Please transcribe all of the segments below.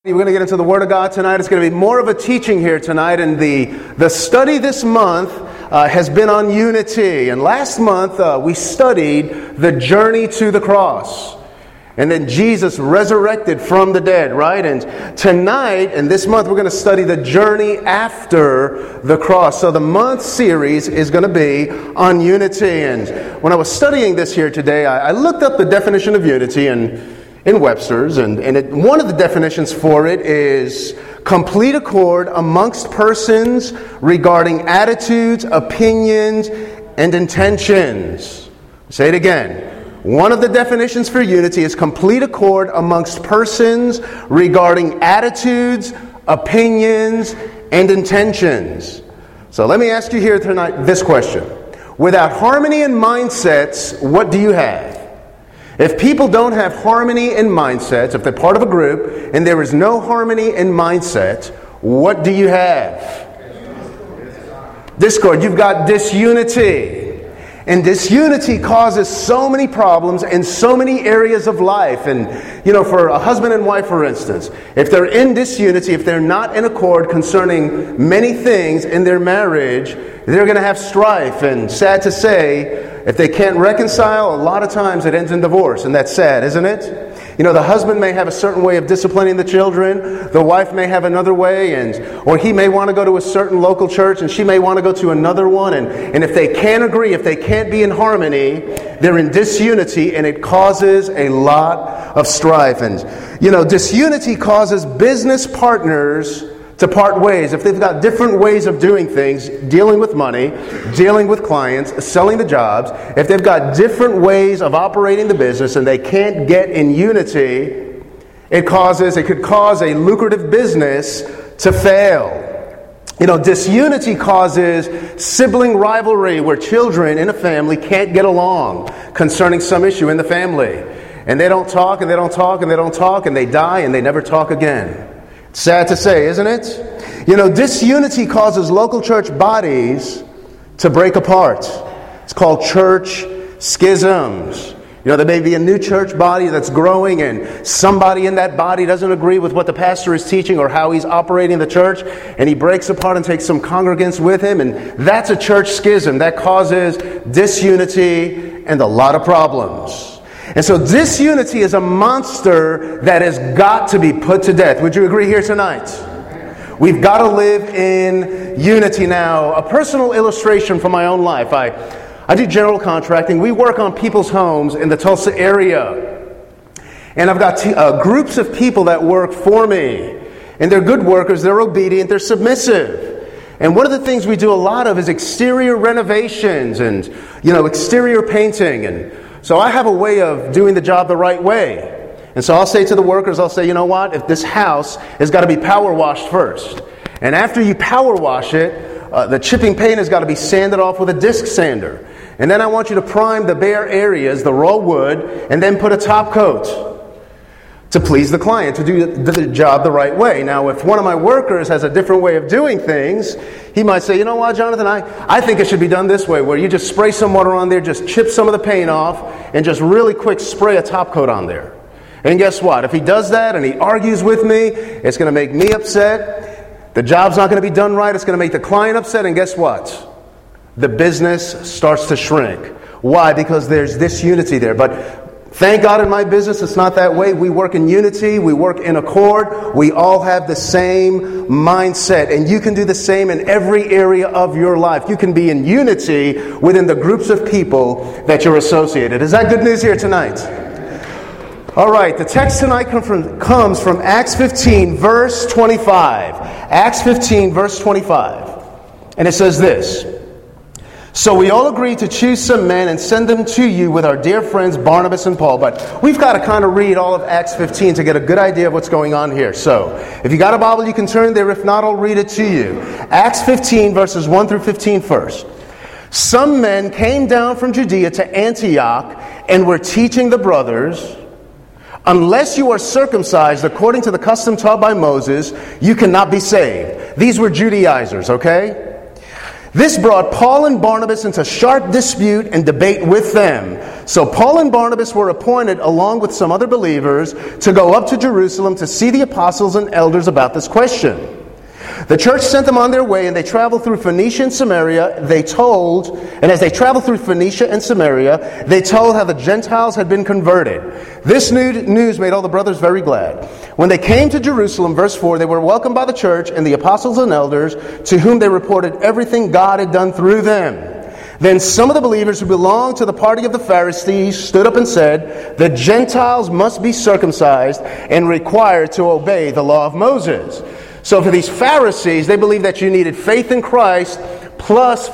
We're going to get into the Word of God tonight. It's going to be more of a teaching here tonight. And the study this month has been on unity. And last month we studied the journey to the cross. And then Jesus resurrected from the dead, right? And tonight and this month we're going to study the journey after the cross. So the month series is going to be on unity. And when I was studying this here today, I looked up the definition of unity in Webster's, and one of the definitions for it is complete accord amongst persons regarding attitudes, opinions, and intentions. Say it again. One of the definitions for unity is complete accord amongst persons regarding attitudes, opinions, and intentions. So let me ask you here tonight this question. Without harmony in mindsets, what do you have? If people don't have harmony in mindsets, if they're part of a group and there is no harmony in mindset, what do you have? Discord. You've got disunity. And disunity causes so many problems in so many areas of life. And, for a husband and wife, for instance, if they're in disunity, if they're not in accord concerning many things in their marriage, they're going to have strife. And sad to say, if they can't reconcile, a lot of times it ends in divorce. And that's sad, isn't it? The husband may have a certain way of disciplining the children. The wife may have another way, or he may want to go to a certain local church and she may want to go to another one. And if they can't agree, if they can't be in harmony, they're in disunity, and it causes a lot of strife. And, disunity causes business partners to part ways. If they've got different ways of doing things, dealing with money, dealing with clients, selling the jobs, if they've got different ways of operating the business and they can't get in unity, it could cause a lucrative business to fail. Disunity causes sibling rivalry where children in a family can't get along concerning some issue in the family. And they don't talk, and they don't talk, and they don't talk, and they die, and they never talk again. Sad to say, isn't it? Disunity causes local church bodies to break apart. It's called church schisms. There may be a new church body that's growing, and somebody in that body doesn't agree with what the pastor is teaching or how he's operating the church, and he breaks apart and takes some congregants with him, and that's a church schism. That causes disunity and a lot of problems. And so disunity is a monster that has got to be put to death. Would you agree here tonight? We've got to live in unity. Now, a personal illustration from my own life. I do general contracting. We work on people's homes in the Tulsa area. And I've got groups of people that work for me. And they're good workers, they're obedient, they're submissive. And one of the things we do a lot of is exterior renovations and, exterior painting. And so I have a way of doing the job the right way. And so I'll say to the workers, you know what? If this house has got to be power washed first. And after you power wash it, the chipping paint has got to be sanded off with a disc sander. And then I want you to prime the bare areas, the raw wood, and then put a top coat to please the client, to do the job the right way. Now, if one of my workers has a different way of doing things, he might say, you know what, Jonathan, I think it should be done this way, where you just spray some water on there, just chip some of the paint off, and just really quick spray a top coat on there. And guess what? If he does that and he argues with me, it's going to make me upset. The job's not going to be done right. It's going to make the client upset. And guess what? The business starts to shrink. Why? Because there's disunity there. But thank God in my business it's not that way. We work in unity. We work in accord. We all have the same mindset. And you can do the same in every area of your life. You can be in unity within the groups of people that you're associated. Is that good news here tonight? All right, the text tonight comes from Acts 15, verse 25. Acts 15, verse 25. And it says this. So we all agreed to choose some men and send them to you with our dear friends Barnabas and Paul. But we've got to kind of read all of Acts 15 to get a good idea of what's going on here. So if you got a Bible, you can turn there. If not, I'll read it to you. Acts 15, verses 1 through 15 first. Some men came down from Judea to Antioch and were teaching the brothers, unless you are circumcised according to the custom taught by Moses, you cannot be saved. These were Judaizers, okay? This brought Paul and Barnabas into sharp dispute and debate with them. So Paul and Barnabas were appointed, along with some other believers, to go up to Jerusalem to see the apostles and elders about this question. The church sent them on their way, and they traveled through Phoenicia and Samaria. As they traveled through Phoenicia and Samaria, they told how the Gentiles had been converted. This news made all the brothers very glad. When they came to Jerusalem, verse 4, they were welcomed by the church and the apostles and elders, to whom they reported everything God had done through them. Then some of the believers who belonged to the party of the Pharisees stood up and said, "The Gentiles must be circumcised and required to obey the law of Moses." So for these Pharisees, they believed that you needed faith in Christ plus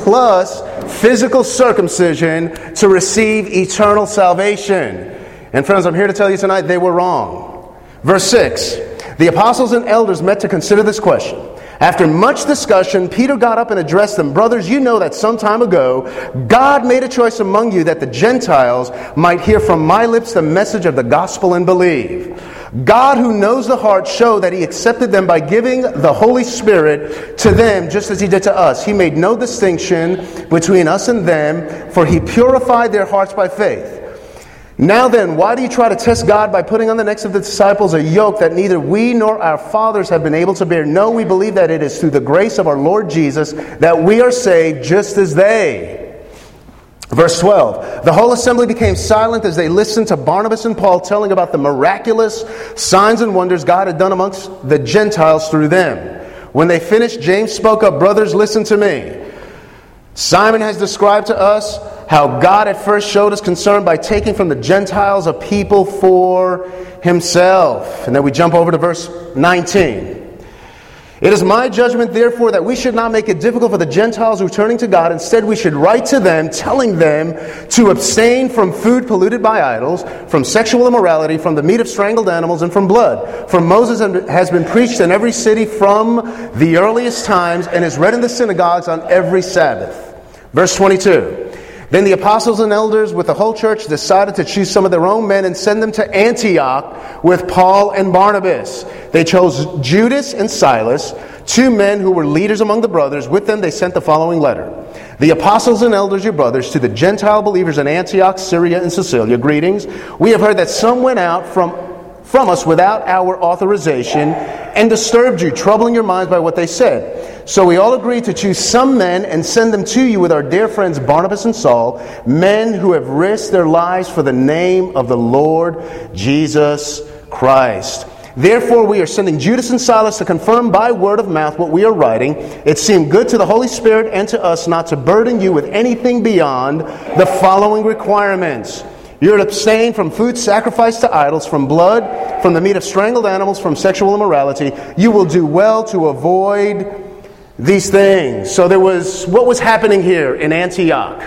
physical circumcision to receive eternal salvation. And friends, I'm here to tell you tonight, they were wrong. Verse 6, the apostles and elders met to consider this question. After much discussion, Peter got up and addressed them. "Brothers, you know that some time ago, God made a choice among you that the Gentiles might hear from my lips the message of the gospel and believe. God, who knows the heart, showed that He accepted them by giving the Holy Spirit to them just as He did to us. He made no distinction between us and them, for He purified their hearts by faith. Now then, why do you try to test God by putting on the necks of the disciples a yoke that neither we nor our fathers have been able to bear? No, we believe that it is through the grace of our Lord Jesus that we are saved just as they." Verse 12, the whole assembly became silent as they listened to Barnabas and Paul telling about the miraculous signs and wonders God had done amongst the Gentiles through them. When they finished, James spoke up, "Brothers, listen to me. Simon has described to us how God at first showed us concern by taking from the Gentiles a people for Himself." And then we jump over to verse 19. "It is my judgment, therefore, that we should not make it difficult for the Gentiles returning to God. Instead, we should write to them, telling them to abstain from food polluted by idols, from sexual immorality, from the meat of strangled animals, and from blood. For Moses has been preached in every city from the earliest times and is read in the synagogues on every Sabbath." Verse 22. "Then the apostles and elders with the whole church decided to choose some of their own men and send them to Antioch with Paul and Barnabas. They chose Judas and Silas, 2 men who were leaders among the brothers. With them they sent the following letter. The apostles and elders, your brothers, to the Gentile believers in Antioch, Syria, and Cilicia, greetings. We have heard that some went out from us without our authorization and disturbed you, troubling your minds by what they said. So we all agreed to choose some men and send them to you with our dear friends Barnabas and Saul, men who have risked their lives for the name of the Lord Jesus Christ. Therefore, we are sending Judas and Silas to confirm by word of mouth what we are writing. It seemed good to the Holy Spirit and to us not to burden you with anything beyond the following requirements. You are to abstain from food sacrificed to idols, from blood, from the meat of strangled animals, from sexual immorality. You will do well to avoid these things." So what was happening here in Antioch?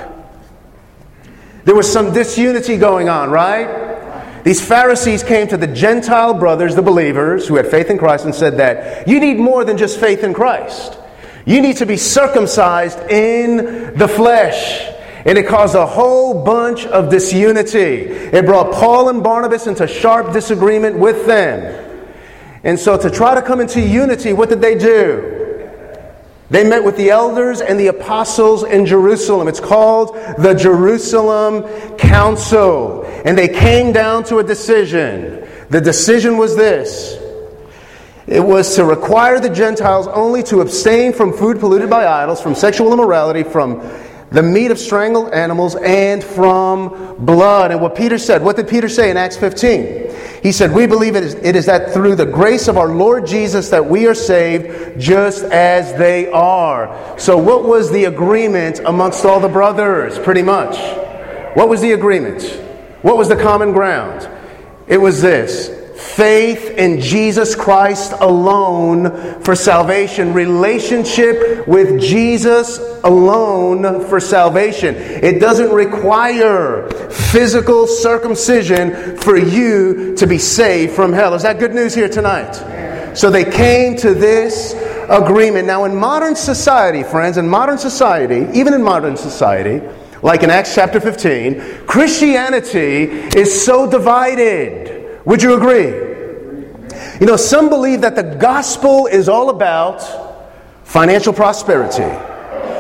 There was some disunity going on, right? These Pharisees came to the Gentile brothers, the believers, who had faith in Christ, and said that you need more than just faith in Christ. You need to be circumcised in the flesh. And it caused a whole bunch of disunity. It brought Paul and Barnabas into sharp disagreement with them. And so to try to come into unity, what did they do? They met with the elders and the apostles in Jerusalem. It's called the Jerusalem Council. And they came down to a decision. The decision was this. It was to require the Gentiles only to abstain from food polluted by idols, from sexual immorality, from the meat of strangled animals, and from blood. And what Peter said, what did Peter say in Acts 15? He said, we believe it is that through the grace of our Lord Jesus that we are saved just as they are. So what was the agreement amongst all the brothers, pretty much? What was the agreement? What was the common ground? It was this: faith in Jesus Christ alone for salvation. Relationship with Jesus alone for salvation. It doesn't require physical circumcision for you to be saved from hell. Is that good news here tonight? So they came to this agreement. Now in modern society, friends, even in modern society, like in Acts chapter 15, Christianity is so divided. Would you agree? You know, some believe that the gospel is all about financial prosperity.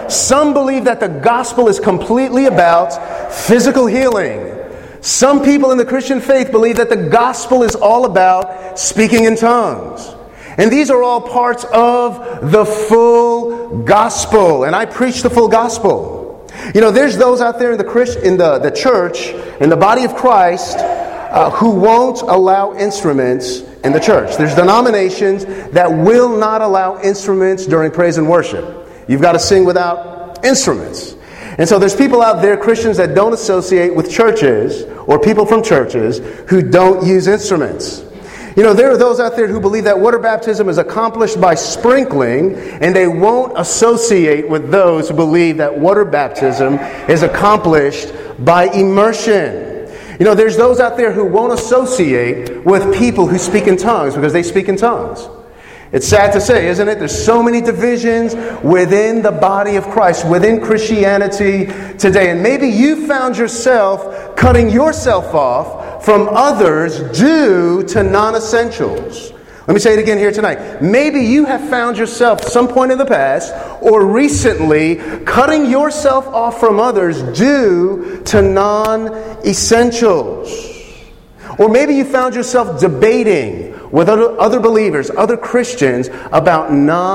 Some believe that the gospel is completely about physical healing. Some people in the Christian faith believe that the gospel is all about speaking in tongues. And these are all parts of the full gospel. And I preach the full gospel. You know, there's those out there in the church, in the body of Christ, who won't allow instruments in the church. There's denominations that will not allow instruments during praise and worship. You've got to sing without instruments. And so there's people out there, Christians, that don't associate with churches or people from churches who don't use instruments. You know, there are those out there who believe that water baptism is accomplished by sprinkling, and they won't associate with those who believe that water baptism is accomplished by immersion. You know, there's those out there who won't associate with people who speak in tongues because they speak in tongues. It's sad to say, isn't it? There's so many divisions within the body of Christ, within Christianity today. And maybe you found yourself cutting yourself off from others due to non-essentials. Let me say it again here tonight. Maybe you have found yourself some point in the past or recently cutting yourself off from others due to non-essentials. Or maybe you found yourself debating with other believers, other Christians, about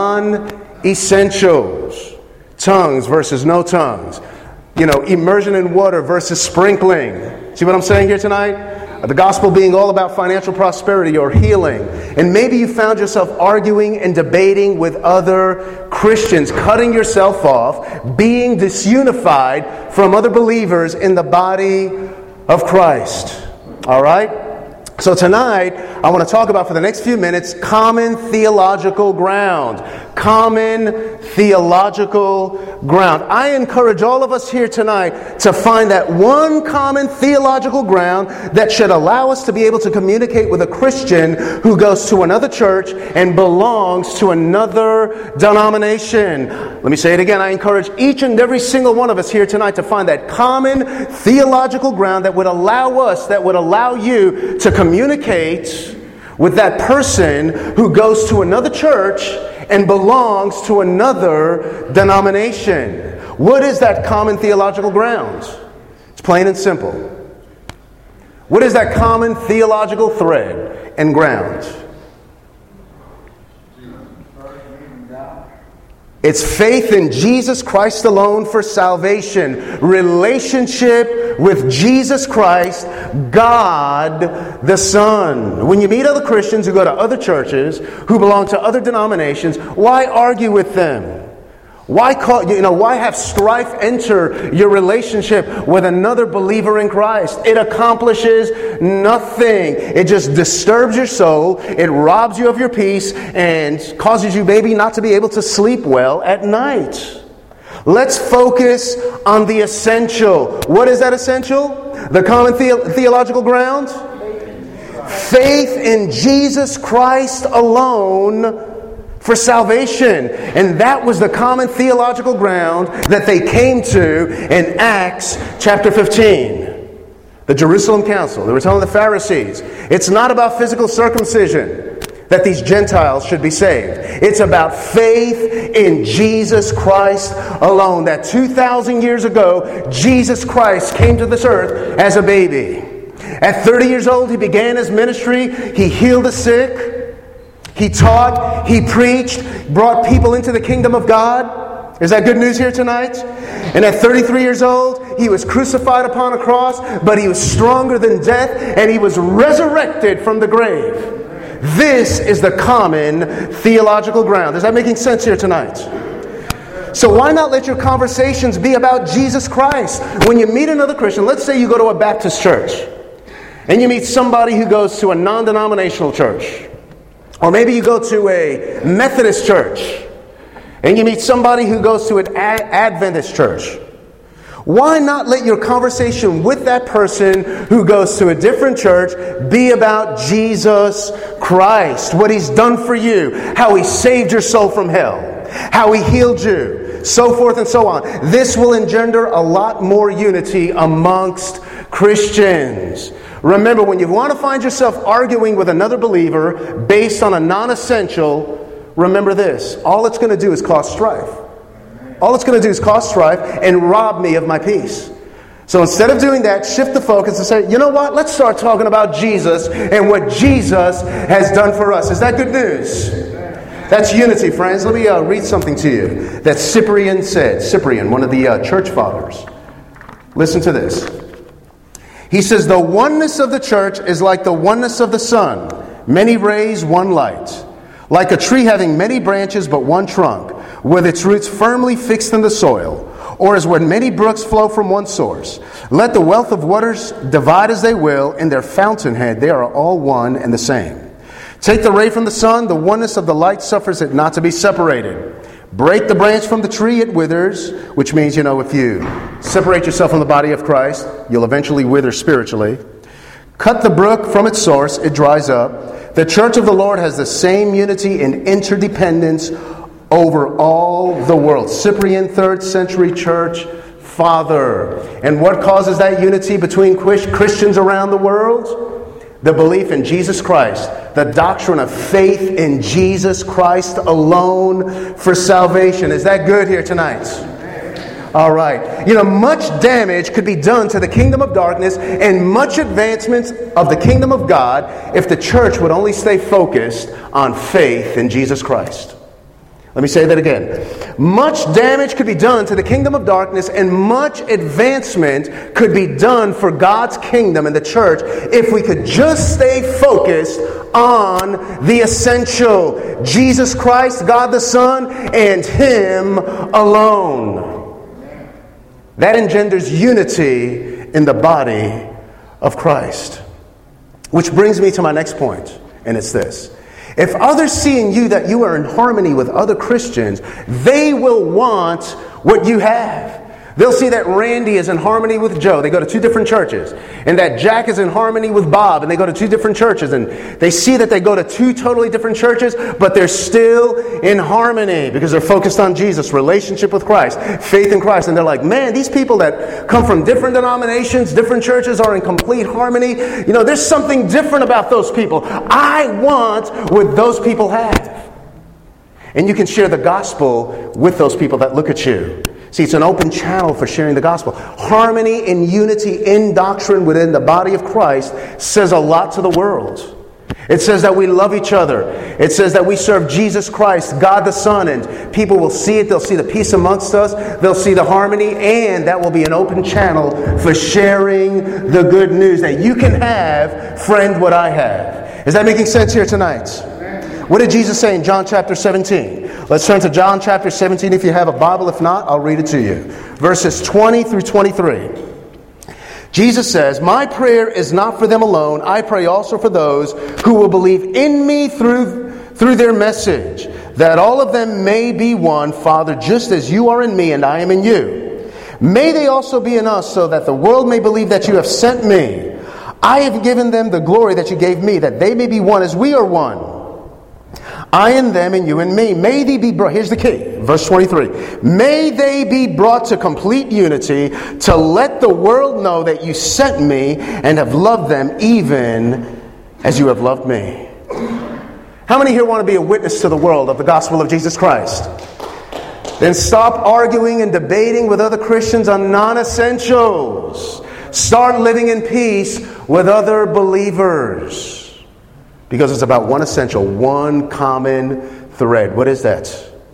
non-essentials. Tongues versus no tongues. You know, immersion in water versus sprinkling. See what I'm saying here tonight? The gospel being all about financial prosperity or healing. And maybe you found yourself arguing and debating with other Christians, cutting yourself off, being disunified from other believers in the body of Christ. All right? So tonight, I want to talk about for the next few minutes common theological ground. Common theological ground. I encourage all of us here tonight to find that one common theological ground that should allow us to be able to communicate with a Christian who goes to another church and belongs to another denomination. Let me say it again. I encourage each and every single one of us here tonight to find that common theological ground that would allow us, that would allow you to communicate with that person who goes to another church and belongs to another denomination. What is that common theological ground? It's plain and simple. What is that common theological thread and ground? It's faith in Jesus Christ alone for salvation. Relationship with Jesus Christ, God the Son. When you meet other Christians who go to other churches, who belong to other denominations, why argue with them? Why have strife enter your relationship with another believer in Christ? It accomplishes nothing. It just disturbs your soul. It robs you of your peace and causes you maybe not to be able to sleep well at night. Let's focus on the essential. What is that essential? The common theological ground? Faith in Jesus Christ alone for salvation. And that was the common theological ground that they came to in Acts chapter 15. The Jerusalem Council. They were telling the Pharisees, it's not about physical circumcision that these Gentiles should be saved. It's about faith in Jesus Christ alone. That 2,000 years ago, Jesus Christ came to this earth as a baby. At 30 years old, He began His ministry. He healed the sick. He taught, He preached, brought people into the kingdom of God. Is that good news here tonight? And at 33 years old, He was crucified upon a cross, but He was stronger than death, and He was resurrected from the grave. This is the common theological ground. Is that making sense here tonight? So why not let your conversations be about Jesus Christ? When you meet another Christian, let's say you go to a Baptist church, and you meet somebody who goes to a non-denominational church. Or maybe you go to a Methodist church and you meet somebody who goes to an Adventist church. Why not let your conversation with that person who goes to a different church be about Jesus Christ, what He's done for you, how He saved your soul from hell, how He healed you, so forth and so on. This will engender a lot more unity amongst Christians. Remember, when you want to find yourself arguing with another believer based on a non-essential, remember this. All it's going to do is cause strife. All it's going to do is cause strife and rob me of my peace. So instead of doing that, shift the focus and say, you know what? Let's start talking about Jesus and what Jesus has done for us. Is that good news? That's unity, friends. Let me read something to you that Cyprian said. Cyprian, one of the church fathers. Listen to this. He says, the oneness of the church is like the oneness of the sun. Many rays, one light. Like a tree having many branches but one trunk, with its roots firmly fixed in the soil. Or as when many brooks flow from one source. Let the wealth of waters divide as they will, in their fountainhead they are all one and the same. Take the ray from the sun, the oneness of the light suffers it not to be separated. Break the branch from the tree, it withers, which means, if you separate yourself from the body of Christ, you'll eventually wither spiritually. Cut the brook from its source, it dries up. The church of the Lord has the same unity and interdependence over all the world. Cyprian, 3rd century church father. And what causes that unity between Christians around the world? The belief in Jesus Christ. The doctrine of faith in Jesus Christ alone for salvation. Is that good here tonight? All right. Much damage could be done to the kingdom of darkness and much advancement of the kingdom of God if the church would only stay focused on faith in Jesus Christ. Let me say that again. Much damage could be done to the kingdom of darkness and much advancement could be done for God's kingdom and the church if we could just stay focused on the essential. Jesus Christ, God the Son, and Him alone. That engenders unity in the body of Christ. Which brings me to my next point, and it's this. If others see in you that you are in harmony with other Christians, they will want what you have. They'll see that Randy is in harmony with Joe. They go to 2 different churches. And that Jack is in harmony with Bob. And they go to 2 different churches. And they see that they go to 2 totally different churches, but they're still in harmony because they're focused on Jesus, relationship with Christ, faith in Christ. And they're like, man, these people that come from different denominations, different churches are in complete harmony. There's something different about those people. I want what those people have. And you can share the gospel with those people that look at you. See, it's an open channel for sharing the gospel. Harmony and unity in doctrine within the body of Christ says a lot to the world. It says that we love each other. It says that we serve Jesus Christ, God the Son, and people will see it. They'll see the peace amongst us. They'll see the harmony, and that will be an open channel for sharing the good news that you can have, friend, what I have. Is that making sense here tonight? What did Jesus say in John chapter 17? Let's turn to John chapter 17 if you have a Bible. If not, I'll read it to you. Verses 20 through 23. Jesus says, my prayer is not for them alone. I pray also for those who will believe in me through their message, that all of them may be one, Father, just as you are in me and I am in you. May they also be in us, so that the world may believe that you have sent me. I have given them the glory that you gave me, that they may be one as we are one. I and them and you and me. May they be brought, here's the key, verse 23. May they be brought to complete unity, to let the world know that you sent me and have loved them even as you have loved me. How many here want to be a witness to the world of the gospel of Jesus Christ? Then stop arguing and debating with other Christians on non-essentials. Start living in peace with other believers. Because it's about one essential, one common thread. What is that?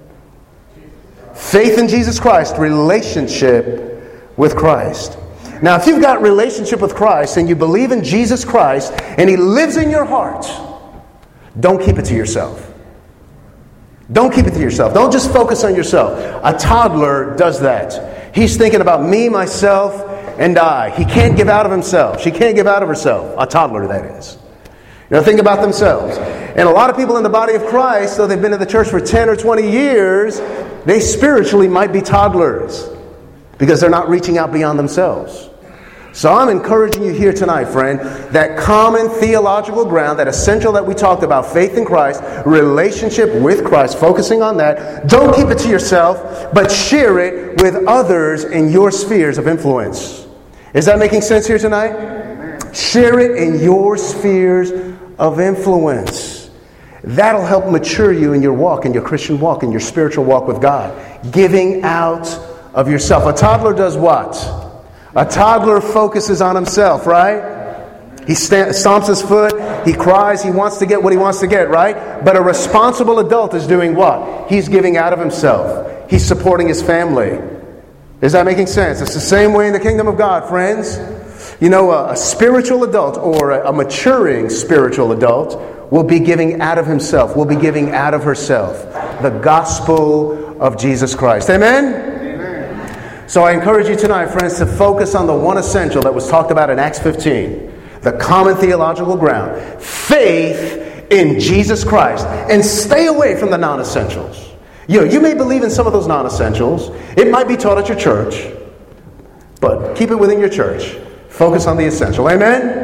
Faith in Jesus Christ, relationship with Christ. Now, if you've got relationship with Christ and you believe in Jesus Christ and He lives in your heart, don't keep it to yourself. Don't keep it to yourself. Don't just focus on yourself. A toddler does that. He's thinking about me, myself, and I. He can't give out of himself. She can't give out of herself. A toddler, that is. Think about themselves. And a lot of people in the body of Christ, though they've been in the church for 10 or 20 years, they spiritually might be toddlers because they're not reaching out beyond themselves. So I'm encouraging you here tonight, friend, that common theological ground, that essential that we talked about, faith in Christ, relationship with Christ, focusing on that. Don't keep it to yourself, but share it with others in your spheres of influence. Is that making sense here tonight? Share it in your spheres of influence. That'll help mature you in your walk, in your Christian walk, in your spiritual walk with God. Giving out of yourself. A toddler does what? A toddler focuses on himself, right? He stomps his foot, he cries, he wants to get what he wants to get, right? But a responsible adult is doing what? He's giving out of himself. He's supporting his family. Is that making sense? It's the same way in the kingdom of God, friends. You know, a spiritual adult or a maturing spiritual adult will be giving out of himself, will be giving out of herself. The gospel of Jesus Christ. Amen? So I encourage you tonight, friends, to focus on the one essential that was talked about in Acts 15. The common theological ground. Faith in Jesus Christ. And stay away from the non-essentials. You may believe in some of those non-essentials. It might be taught at your church. But keep it within your church. Focus on the essential. Amen?